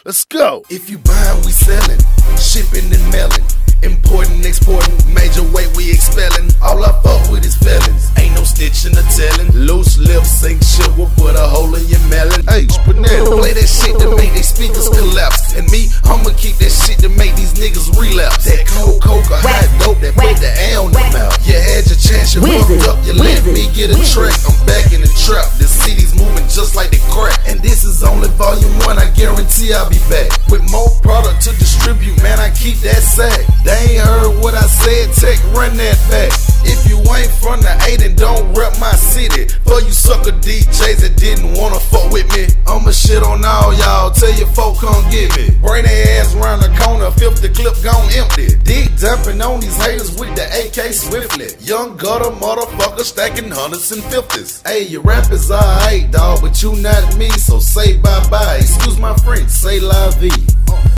Let's go. If you buying, we selling, shipping and mailing, importing, exporting, major weight we expelling. All I fuck with is felons. Ain't no snitching or telling. Loose lips ain't shit, will put a hole in your melon. Hey, Spinetta. Play that shit to make they speakers collapse. And me, I'ma keep that shit to make these niggas relapse. That cold coke or hot dope that put the A on the mouth. You had your chance, you fucked up, you let me get a track. I'm back in the trap, the city's moving just like the crack. And this is only volume 1, I guarantee I'll be back with more product to distribute, man, I keep that sack. They ain't heard what I said, Tech, run that back. If you ain't from the 8 and don't rep my city, for you sucker DJs that didn't wanna fuck with me, I'ma shit on all y'all, tell your folk come get me. Bring their ass round the corner, 50 clip gon' empty. Dick dumping on these haters with the AK swiftly. Young gutter motherfucker stacking hundreds and fifties. Hey, your rap is alright, dawg, but you not me, so say bye-bye. Excuse my French, say la vie.